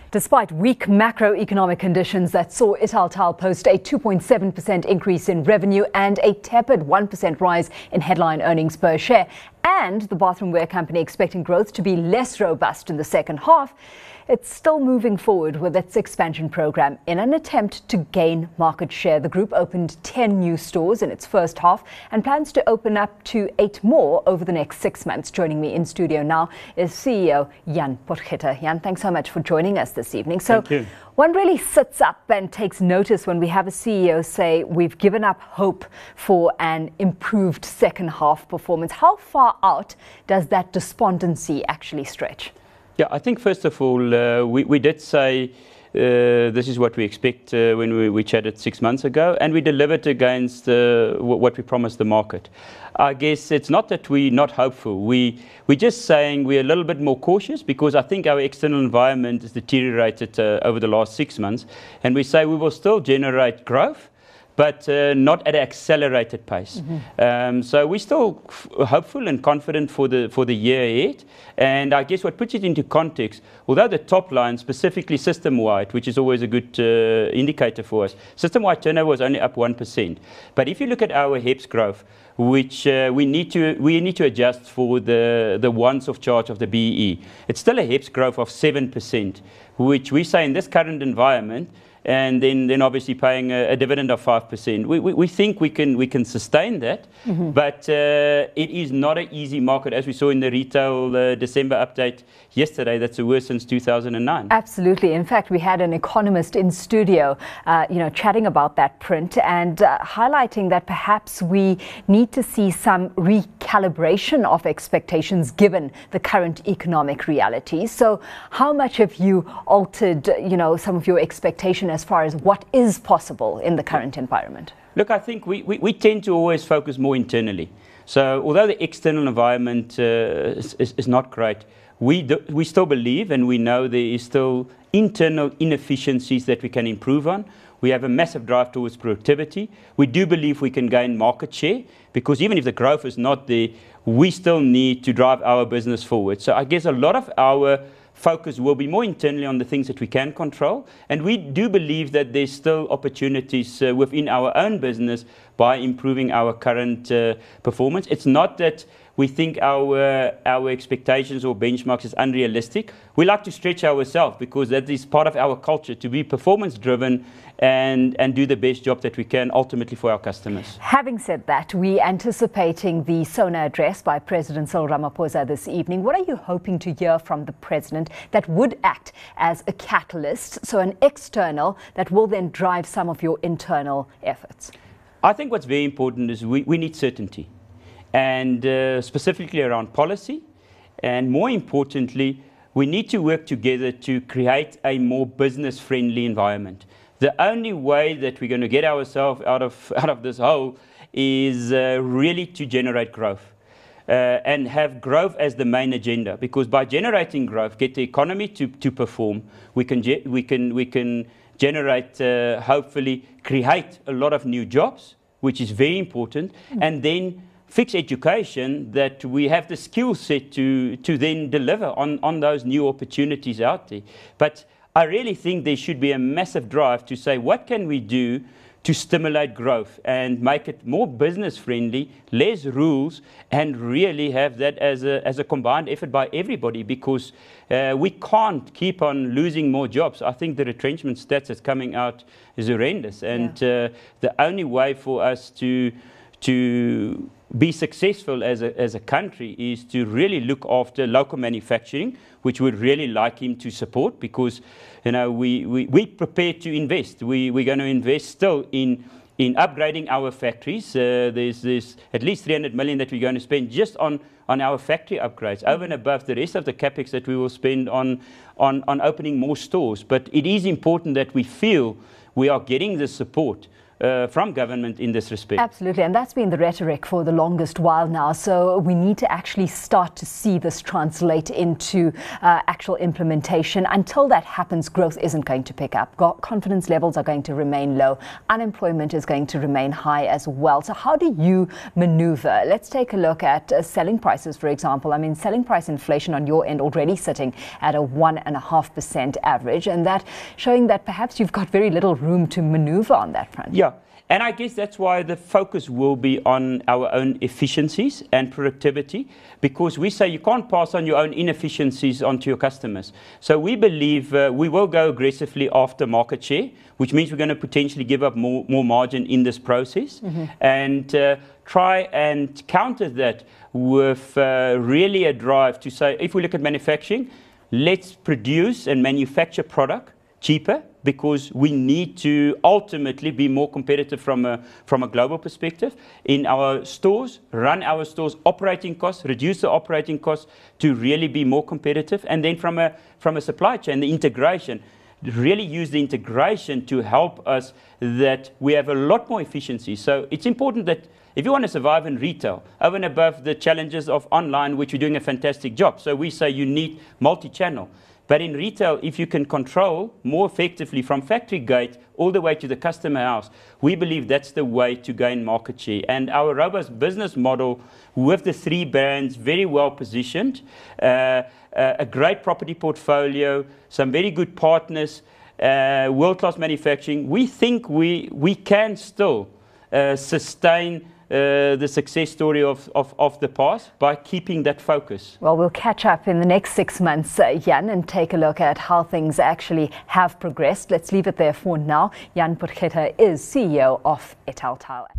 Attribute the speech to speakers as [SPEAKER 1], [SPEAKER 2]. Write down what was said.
[SPEAKER 1] Despite weak macroeconomic conditions that saw Italtile post a 2.7% increase in revenue and a tepid 1% rise in headline earnings per share, and the bathroom-wear company expecting growth to be less robust in the second half, it's still moving forward with its expansion program. In an attempt to gain market share, the group opened 10 new stores in its first half and plans to open up to 8 more over the next 6 months. Joining me in studio now is CEO Jan Potgieter. Jan, thanks so much for joining us this evening.
[SPEAKER 2] Thank you.
[SPEAKER 1] One really sits up and takes notice when we have a CEO say we've given up hope for an improved second half performance. How far out does that despondency actually stretch?
[SPEAKER 2] Yeah, I think first of all, we did say this is what we expect when we chatted 6 months ago, and we delivered against what we promised the market. I guess it's not that we're not hopeful. We're just saying we're a little bit more cautious because I think our external environment has deteriorated over the last 6 months, and we say we will still generate growth, but not at an accelerated pace. So we're still hopeful and confident for the year ahead. And I guess what puts it into context, although the top line, specifically system-wide, which is always a good indicator for us, system-wide turnover was only up 1%. But if you look at our HEPS growth, which we need to adjust for the once-off charge of the BEE, it's still a HEPS growth of 7%, which we say in this current environment, and then obviously paying a dividend of 5%. We think we can sustain that, but it is not an easy market, as we saw in the retail December update yesterday. That's the worst since 2009.
[SPEAKER 1] Absolutely. In fact, we had an economist in studio, chatting about that print and highlighting that perhaps we need to see some recalibration of expectations given the current economic realities. So how much have you altered, some of your expectation as far as what is possible in the current environment?
[SPEAKER 2] Look, I think we tend to always focus more internally. So although the external environment is not great, we still believe and we know there is still internal inefficiencies that we can improve on. We have a massive drive towards productivity. We do believe we can gain market share because even if the growth is not there, we still need to drive our business forward. So I guess a lot of our focus will be more internally on the things that we can control. And we do believe that there's still opportunities within our own business by improving our current performance. It's not that we think our expectations or benchmarks is unrealistic. We like to stretch ourselves because that is part of our culture, to be performance driven and do the best job that we can ultimately for our customers.
[SPEAKER 1] Having said that, we're anticipating the SONA address by President Cyril Ramaphosa this evening. What are you hoping to hear from the President that would act as a catalyst, so an external that will then drive some of your internal efforts?
[SPEAKER 2] I think what's very important is we need certainty, and specifically around policy, and more importantly, we need to work together to create a more business-friendly environment. The only way that we're going to get ourselves out of this hole is really to generate growth and have growth as the main agenda. Because by generating growth, get the economy to perform, we can generate, hopefully, create a lot of new jobs, which is very important, and then fix education that we have the skill set to then deliver on those new opportunities out there. But I really think there should be a massive drive to say, what can we do to stimulate growth and make it more business friendly, less rules, and really have that as a combined effort by everybody, because we can't keep on losing more jobs. I think the retrenchment stats that's coming out is horrendous, and the only way for us to be successful as a country is to really look after local manufacturing, which we'd really like him to support, because we prepared to invest. We're going to invest still in upgrading our factories. There's at least 300 million that we're going to spend just on our factory upgrades, over and above the rest of the capex that we will spend on opening more stores. But it is important that we feel we are getting the support from government in this respect.
[SPEAKER 1] Absolutely, and that's been the rhetoric for the longest while now. So we need to actually start to see this translate into actual implementation. Until that happens, growth isn't going to pick up. Confidence levels are going to remain low. Unemployment is going to remain high as well. So how do you maneuver? Let's take a look at selling prices, for example. I mean, selling price inflation on your end already sitting at a 1.5% average, and that showing that perhaps you've got very little room to maneuver on that front.
[SPEAKER 2] Yeah. And I guess that's why the focus will be on our own efficiencies and productivity, because we say you can't pass on your own inefficiencies onto your customers. So we believe we will go aggressively after market share, which means we're going to potentially give up more margin in this process, and try and counter that with really a drive to say, if we look at manufacturing, let's produce and manufacture product cheaper, because we need to ultimately be more competitive from a global perspective in our stores, run our stores operating costs, reduce the operating costs to really be more competitive, and then from a supply chain, the integration, really use the integration to help us that we have a lot more efficiency. So it's important that if you want to survive in retail, over and above the challenges of online, which you're doing a fantastic job, so we say you need multi-channel. But in retail, if you can control more effectively from factory gate all the way to the customer house, we believe that's the way to gain market share. And our robust business model with the 3 brands very well positioned, a great property portfolio, some very good partners, world-class manufacturing, we think we can still sustain the success story of the past by keeping that focus.
[SPEAKER 1] Well, we'll catch up in the next 6 months, Jan, and take a look at how things actually have progressed. Let's leave it there for now. Jan Potgieter is CEO of Italtile.